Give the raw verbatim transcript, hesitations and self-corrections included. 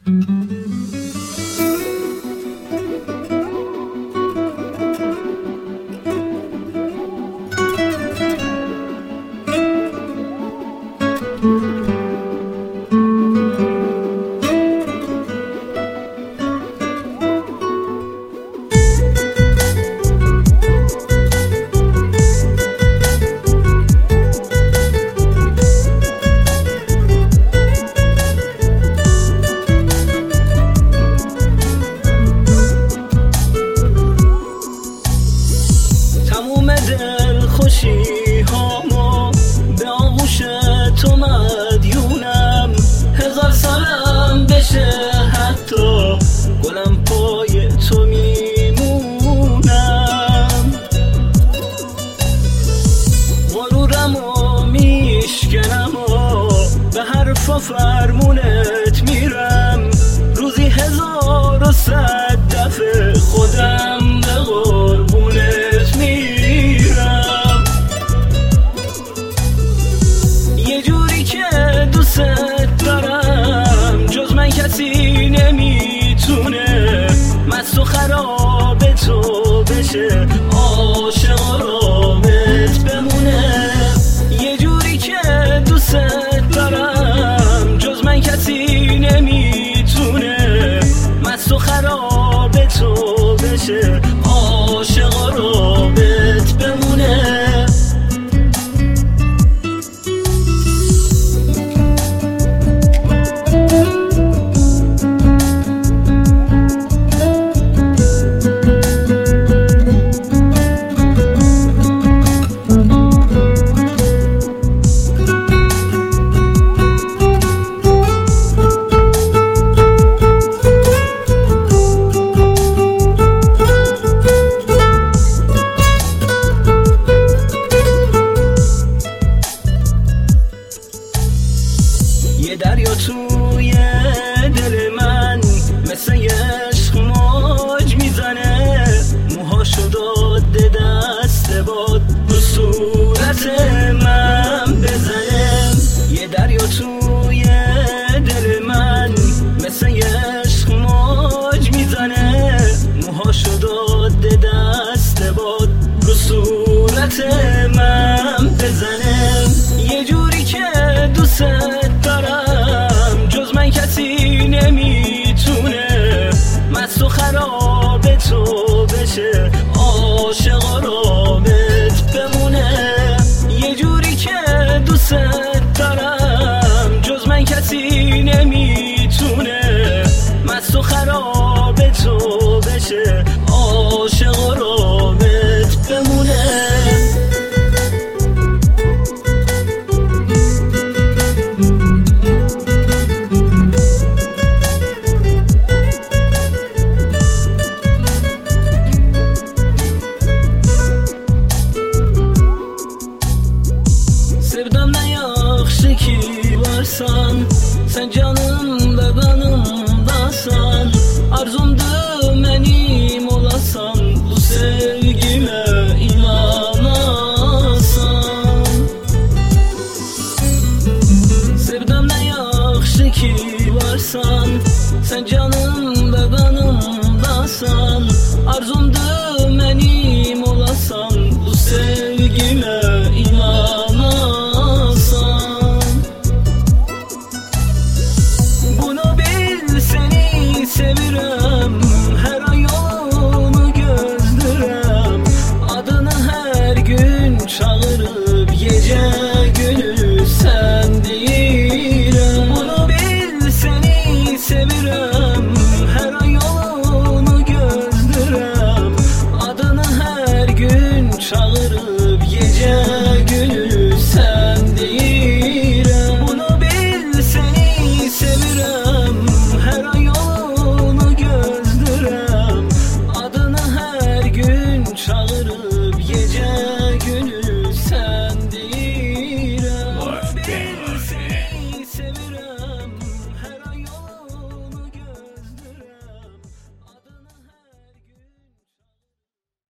خوشی هامو به آغوش تو مدیونم، هزار سالم بشه حتی گلم پای تو میمونم. غرورم و میشکنم و به حرف و فرمونت میرم، روزی هزار و صد دفعه خودم به قربونت میرم. یه جوری که دوست دارم جز من کسی نمیتونه، مست و خراب تو بشه عاشق رابط بمونه. یه جوری که دوست دارم جز من کسی نمیتونه، مست و خراب تو بشه عاشق رابط بمونه. یه دریا توی دل من مثل عشق موج میزنه، موهاشو داده دست باد رو صورت من بزنه. یه دریا توی دل من مثل عشق موج میزنه، موهاشو داده دست باد رو صورت من بزنه. یه جوری که دوست دارم جز من کسی نمیتونه، مست و خراب تو بشه عاشق رابط بمونه. یه جوری که دوست دارم جز من کسی نمیتونه، مست و خراب تو بشه عاشق رابط بمونه. Sevdam ne yaxşı ki varsan, sen canımda qanımdasan, arzumdur mənim olasan, bu sevgimə inanasan. Sevdam ne yaxşı ki varsan, sen canım